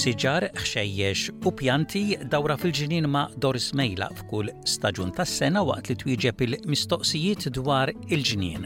Siġar, ħxejjex u pjanti dawra fil-ġinien ma' Doris Mejla f'kull staġun tas-sena waqt li twieġeb il-mistoqsijiet dwar il-ġinien.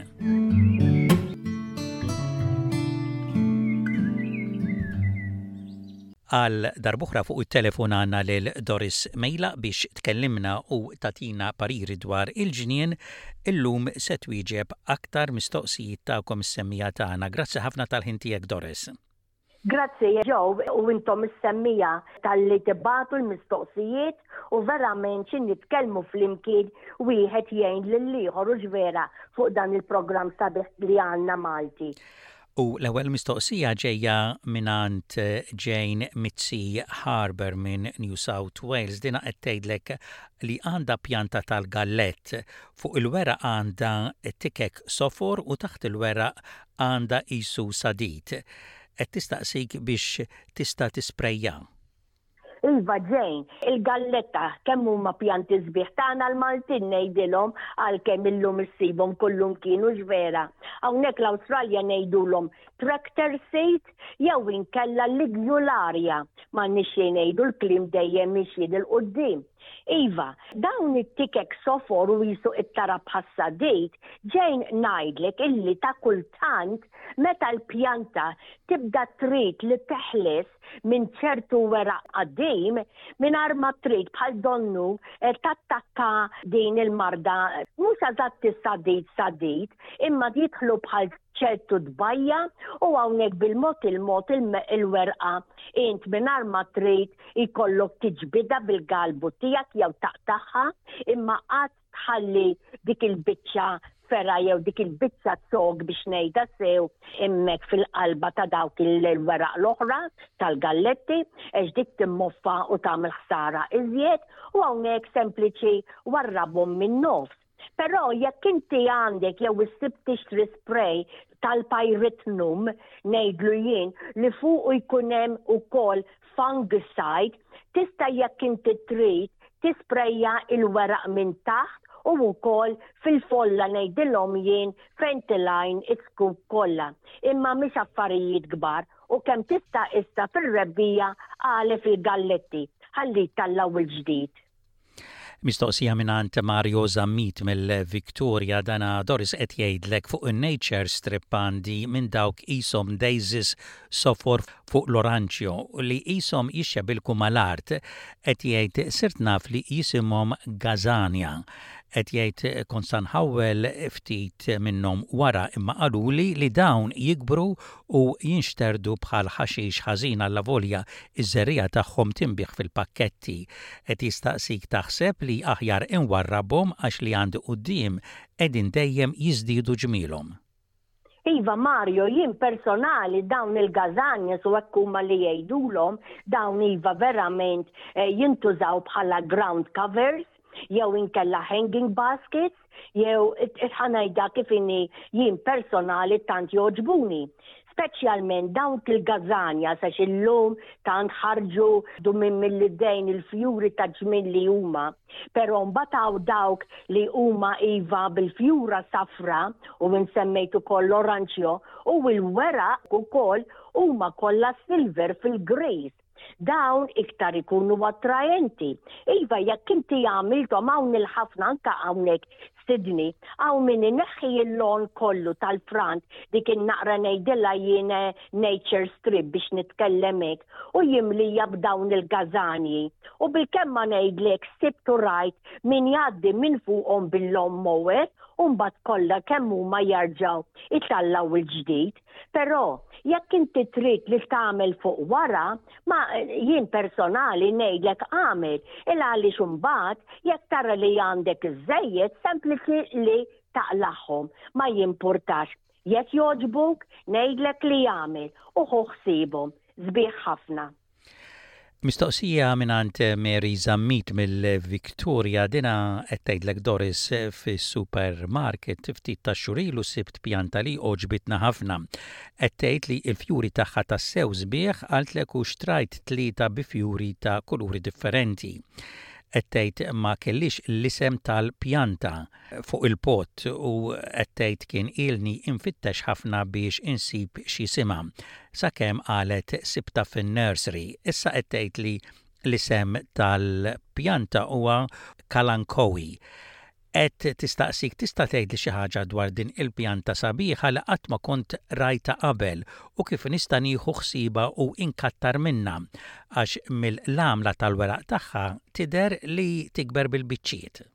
Għal darbuħra fuq it-telefon għandna lil Doris Mejla biex tkellimna u tatina pariri dwar il-ġinien, illum se twieġeb aktar mistoqsijiet tagħkom is-semmija tagħna. Grazzi ħafna tal-ħin tiegħek, Doris. Grazzi, Joe, u intom is-semmija tal-li tibatu l-mistoqsijiet u verament xin nitkellmu fl-imkien wieħed jgħin lill-ieħor u ġvera fuq dan il-programm sabiħ li għandna Malti. U l-ewwel mistoqsija ġejja minant Jane Mitzi Harbour minn New South Wales. Dina qed tgħidlek li għandha pjanta tal-gallett. Fuq il-weraq għandha tikek sofor u taħt il-weraq għandha qisu sadit. Qed tistaqsik biex tista' tisprejja. Iva Jane, il-galletta kemm huma pjanti sbieħ tagħna l-Maltin ngħidilhom għalkemm illum issibhom kullum kienu ġvera. Hawnhekk l-Awstralja ngħidulhom tractor seat jew inkella ligularia. M'għandniex ngħidu l-kliem dejjem mixjed il-qudiem. Iva, dawn it-tikek sofor u jisu it-tarab ħassadejt, ġejn ngħidlek illi ta' kultant meta l-pjanta tibda trid li teħles minn ċertu weraq qaddim mingħajr ma trid bħal donnu tattakka din il-marda mhux eżatt sadejt imma jidħlu bħal ċertu dbajja u hawnhekk bil-mod il-werqa int mingħajr ma trid ikollok tiġbidha bil-galbu tiegħek jew taqtaħħa imma qatt tħalli dik il-biċċa ferra jew dik il-biċċa sog biex ngħidha sew hemmhekk fil-qalba ta' dawk il-weraq l-oħra tal-galletti għax dik timmoffa u tagħmel ħsara iżjed u hawnhekk sempliċi warrabhom min-nofs. Però jekk inti għandek jew issib tixtri spray tal-pyrithnum ngħidlu jien li fuq jkun hemm ukoll fungicide tista' jekk inti trid tisprejja il-weraq minn taħt u wkoll fil-folla ngħidilhom jien Fentyline is-scoop kollha. Imma mhix affarijiet kbar u kemm tista' issa fir-rebbija għale fil-galletti ħalli tallaw il-ġdid. Mistoqsija minant Mario Zammit mill-Victoria dana Doris qed jgħidlek fuq in-nature strip għandi minn dawk qishom daisies sofor fuq l-oranġjo li qishom jixxebilku mal-art qed jgħid sirt naf li jisimhom gazania. Qed jgħid konstant ħawwel ftit minnhom wara imma qaluli li dawn jikbru u jinxterdu bħal ħaxix ħażin alla volja iż-żerrija tagħhom tinbih fil-pakketti. Qed jistaqsik taħseb li aħjar inwarrabhom għax li għandu quddiem qegħdin dejjem jiżdiedu ġmielhom. Iva Mario, jien personali dawn il-gazanias u hekk huma li jgħidulhom dawn iva verament jintużaw bħala ground covers jew inkella hanging baskets, jew ħanajda kif inni jien personali tant joġbuni. Speċjalment dawk il-gazanja sax illum tant ħarġu minn mill-idejn il-fjuri ta' ġmien li huma. Però mbagħad dawk li huma iva bil-fjura safra u nsemmejt ukoll l-oranġjo u l-weraq ukoll huma kollha silver fil-greys. Dawn iktar ikunu attrajenti. Iva, jekk inti għamiltom hawn il-ħafna anke hawnhekk Sydney, hawn min ineħħi l-lon kollu tal-front dik in-naqra ngħidilha jien nature strip biex nitkellem hekk u jimlija b'dawn il-gazanji. U bil-kemm ma ngħidlek sibtu rajt min jgħaddi minn fuqhom bil-lom mower u mbagħad kollha kemm huma jarġgħu itallaw il-ġdid. Però jekk inti trid li tagħmel fuq wara, ma jien personali ngħidlek għamel il għaliex imbagħad jekk tara li għandek iż-żejjed sempliċi li taqlaħħom ma jimpurtax. Jekk jogħġbuk ngħidlek li għamel u ħsiebhom sbieħ ħafna. Mistoqsija minant Mary Zammit mill-Victoria dina qed tgħidlek Doris fis-supermarket ftit ta' xurilu sibt pjanta li oġbitna ħafna. Qed tgħid li l-fjuri tagħha tassew sbieħ għaltlek u xtrajt tlieta bi fjuri ta' kuluri differenti. qed tgħid ma kellix l-isem tal-pjanta fuq il-pot u qed tgħid kien ilni infittex ħafna biex insib xi simha sakemm qalet sibta fin-nursery. Issa qed tgħid li l-isem tal-pjanta huwa kalankowi. Qed tistaqsik tista' tgħid li xi ħaġa dwar din il-pjanta sabiħa li qatt ma kont rajta qabel u kif nista' nieħu ħsieba u inkattar minnha għax mill-għamla tal-weraq tagħha tidher li tikber bil-biċċiet.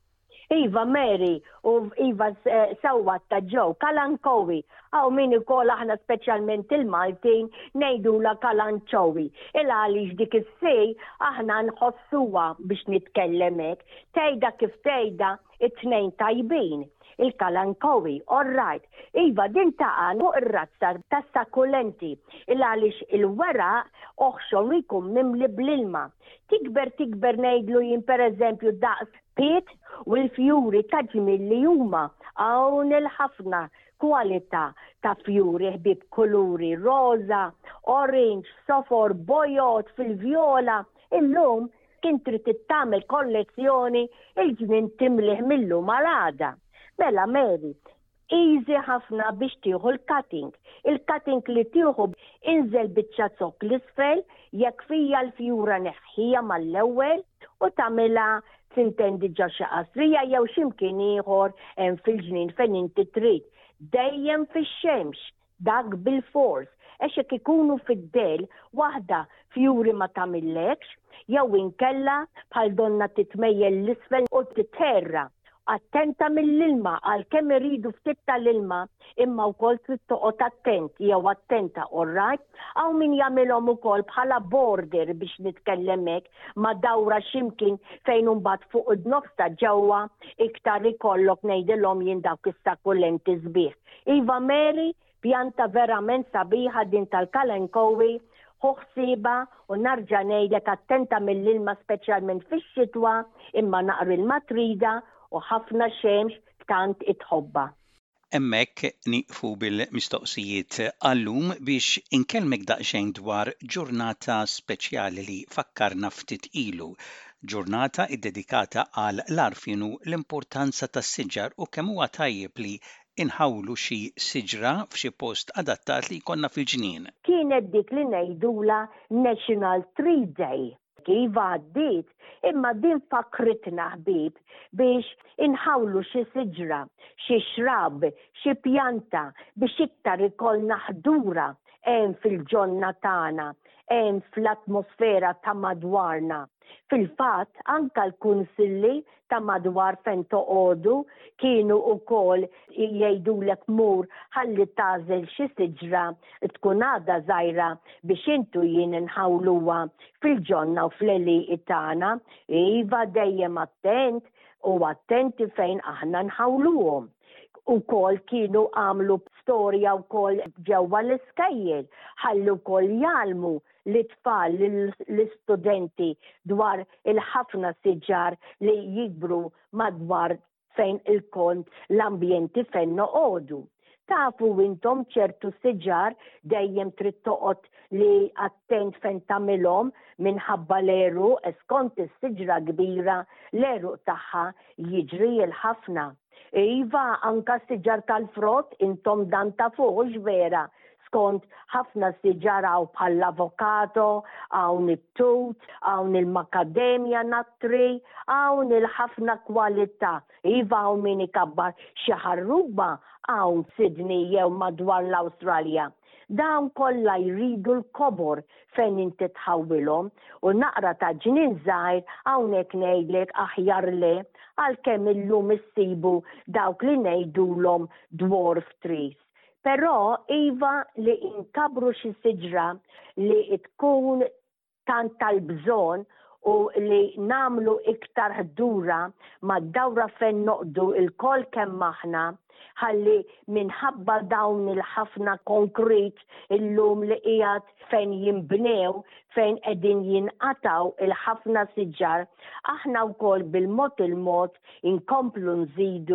Iva Mary u Iva sewwat ta' ġew kalankowi. Għaw min ikoll aħna speċjalment il-Maltin ngħidula kalanċowi. Għaliex dik is-sej aħna nħossuha biex nitkellem hekk. Tgħidha kif tgħidha it-tnejn tajbin. Il-kalankowi, all right. Iva din taqa' fuq ir-razza tas sakkulenti. Għaliex il-weraq oħxon jkun mimli bl-ilma. Tikber ngħidlu jien pereżempju daqs piet u l-fjuri ta' ġmilli huma hawn il-ħafna kwalità ta' fjuri ħbib kuluri roza, orange, sofor, bojot fil-vjola. Illum kien trid tagħmel kollezzjoni il-ġmien timliħ millum għal-għada. Mela Mary, easy ħafna biex tieħu l-cutting. Il-cutting li tieħu inżel biċċa zokk l-isfel jekk fija l-fjura neħħija mal-ewwel u tagħmilha tintendi ġa xi qasrija jew x'imkien ieħor hemm fil-ġnien fejn inti trid. Dejjem fix-xemx, dak bil-fors, għax jekk ikunu fid-del waħda fjuri ma tagħmillekx, jew inkella bħal donna titmejjel l-isfel u titerra. Attenta mill-ilma għalkemm iridu ftit tal-ilma imma wkoll trid toqgħod attent jew attenta, all right? Hawn min jagħmilhom ukoll bħala border biex nitkellem hekk ma' dawra x'imkien fejn imbagħad fuq id-nofs ta' ġewwa iktar ikollok ngħidilhom jien dawk is-sakkulenti sbieħ. Iva Mary, pjanta verament sabiħa din tal-kalankowi, ħsieba u narġa' ngħidlek attenta mill-ilma speċjalment fix-xitwa imma naqri l-matrida u ħafna xemx tant itħobba. Hemmhekk nieqfu bil-mistoqsijiet għallum biex inkellmek daqsxejn dwar ġurnata speċjali li fakkarna ftit ilu. Ġurnata iddedikata għal l-għarfien u l-importanza tas-siġar u kemm huwa tajjeb li inħawlu xi siġra f'xi post adattat li jkollna fil-ġnien. Kienet dik li ngħidula National Tree Day. Kif għaddiet, imma din fakritna ħbib biex inħawlu xi siġra, xi xrab, xi pjanta biex iktar ikollna ħdura hemm fil-ġonna tagħna, hemm fl-atmosfera ta' madwarna. Fil-fatt anke l-kunsilli ta' madwar fejn toqgħodu kienu wkoll jgħidulek mur ħalli tagħżel xi siġra tkun għadha żgħira biex intu jien inħawluha fil-ġonna u fl-għeliq tagħna. Iva dejjem attent u attenti fejn aħna nħawluhom. Ukoll kienu għamlu storja wkoll ġewwa l-iskejjel ħallu wkoll jgħalmu l-tfal l-istudenti dwar il-ħafna siġar li jikbru madwar fejn il-kont l-ambjenti fejn noqogħdu. Tafu intom ċertu siġar dejjem trid toqgħod li attent fejn tagħmilhom minħabba l-eru skont is-siġra kbira l-eru tagħha jiġri l-ħafna. Iva, anka siġar tal-frott intom dan tafuħ vera. Skont ħafna siġar hawn bħall-avokado, hawn it-tut, hawn il-macadamia nut-tree, hawn il-ħafna kwalità. Iva hawn min ikabbar xi ħarruba hawn Sydney jew madwar l-Awstralja. Dawn kollha jridu l-kobor fejn inti tħawwilhom u naqra ta' ġnien żgħir hawnhekk ngħidlek aħjar le għalkemm illum issibu dawk li ngħidulhom dwarf trees. Però iva li inkabru xi siġra li tkun tant tal-bżonn u li namlu iktar ħdura ma' dawra fejn noqdu il-kol kemm aħna ħalli minħabba dawn il-ħafna konkrit illum li qiegħed fejn jinbnew fejn qegħdin jinqataw il-ħafna siġar, aħna wkoll bil-mod inkomplu nżidu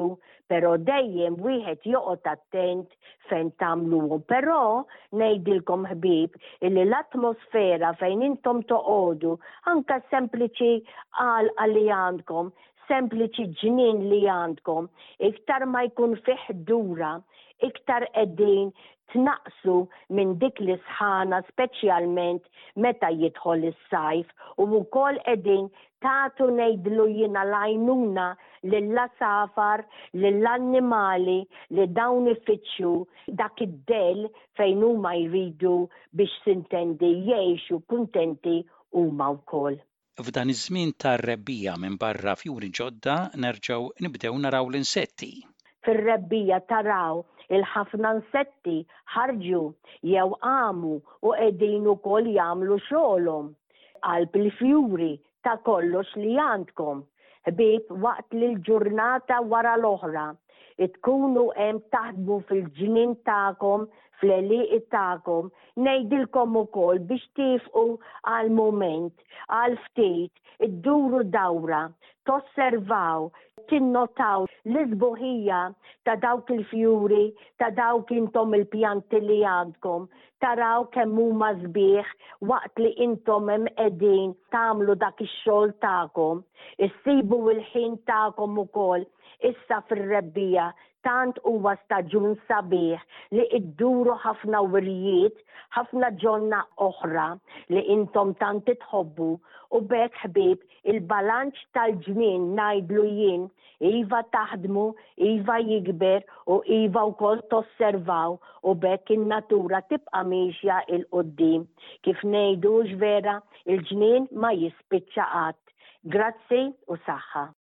Pero dejjem wieħed joqgħod attent fejn tagħmluhom. Però ngħidilkom ħbieb illi l-atmosfera fejn intom toqgħodu anke sempliċi għal li għandkom, sempliċi ġnien li għandkom, iktar ma jkun fih ħdura, iktar qegħdin tnaqsu minn dik l-isħana speċjalment meta jidħol is-sajf u wkoll qegħdin tagħtu ngħidlu jiena l-għajnuna lill-safar, lill-annimali li dawn ifittxu dak id-del fejn huma jridu biex sintendi jgħixu kuntenti huma wkoll. F'dan iż-żmien tar-rebbija minn barra fjuri ġodda nerġgħu nibdew naraw l-insetti. Fir-rebbija taraw il-ħafna insetti ħarġu jew għamu u qegħdin ukoll jagħmlu xogħolhom. Qalb il-fjuri ta' kollox li għandkom. Ħbieb waqt li l-ġurnata wara l-oħra tkunu hemm taħdmu fil-ġnien tagħkom, fl-għelieq tagħkom, ngħidilkom ukoll biex tifqu għal mument, għal ftit, idduru dawra, tosservaw, tinnotaw l-isbuħija ta' dawk il-fjuri, ta' dawk intom il-pjanti li għandkom, taraw kemm huma sbieħ waqt li intom hemm qegħdin tagħmlu dak ix-xogħol tagħkom, issibu l-ħin tagħkom ukoll issa fir-rebbija tant huwa staġun sabiħ li idduru ħafna wirjiet, ħafna ġonna oħra li intom tant tħobbu u bekk ħbieb il-balanċ tal-ġnien ngħidlu jien iva taħdmu, iva jikber u iva wkoll tosservaw u bekk in-natura tibqa' mixja il-qudiem. Kif ngħidu vera il-ġnien ma jispiċċa qatt. Grazzi u saħħa.